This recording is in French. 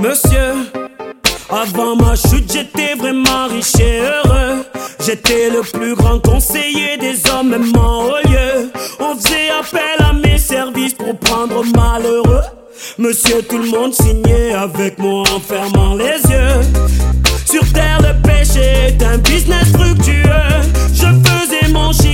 Monsieur, avant ma chute j'étais vraiment riche et heureux. J'étais le plus grand conseiller des hommes, même en haut lieu. On faisait appel à mes services pour prendre malheureux. Monsieur, tout le monde signait avec moi en fermant les yeux. Sur terre le péché est un business fructueux. Je faisais mon chiffre